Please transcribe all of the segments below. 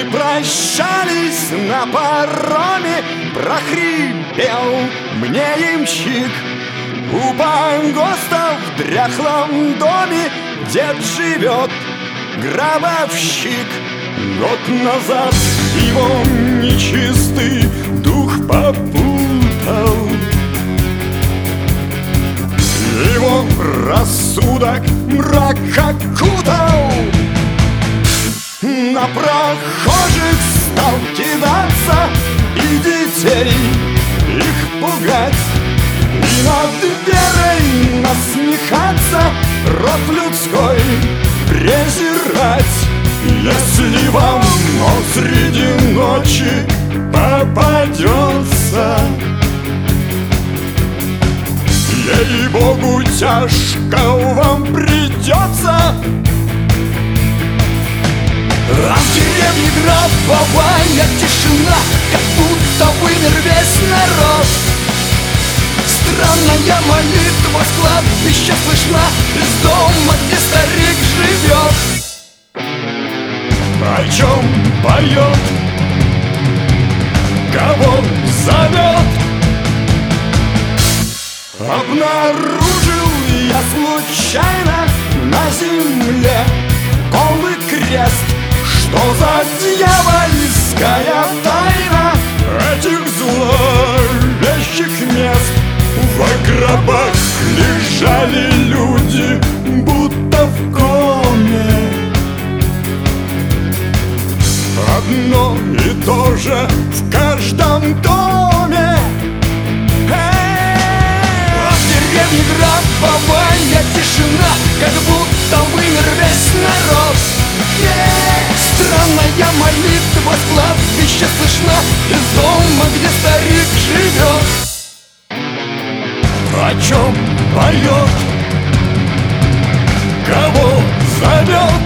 Мы прощались на пароме, прохрипел мне ямщик. У погоста в дряхлом доме дед живет, гробовщик. Год назад его нечистый дух попутал, его рассудок мрак окутал. На прохожих стал кидаться и детей их пугать, и над верой насмехаться, род людской презирать. Если вам он среди ночи попадется, ей-богу, тяжко вам придется. А в деревне гробовая тишина, как будто вымер весь народ. Странная молитва с кладбища слышна из дома, где старик живет. О чем поет, кого зовет? Обнаружил я случайно на земле голый крест. Что за дьявольская тайна этих зловещих мест? В гробах лежали люди, будто в коме. Одно и то же в каждом доме. А в деревне гробовая тишина, как будто вымер весь народ. Странная молитва с кладбища слышна из дома, где старик живет. О чем поет, кого зовет?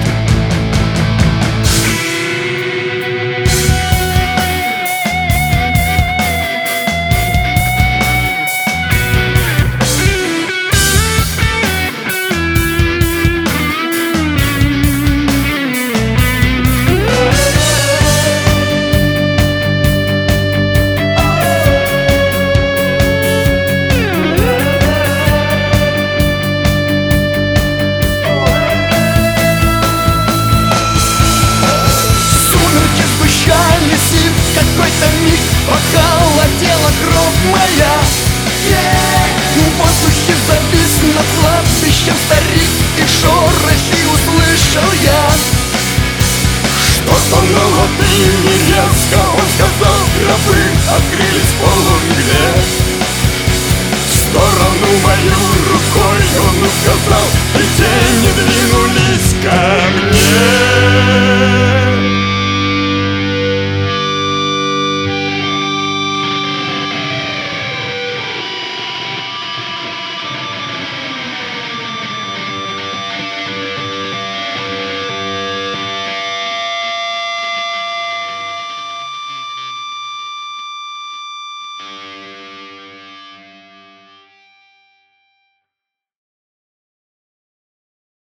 Какой-то миг похолодела кровь моя. В воздухе завис над кладбищем старик, и шорохи услышал я. Что-то на латыни резко он сказал, гробы открылись в полумгле. В сторону мою рукой он указал, и тени двинулись ко мне.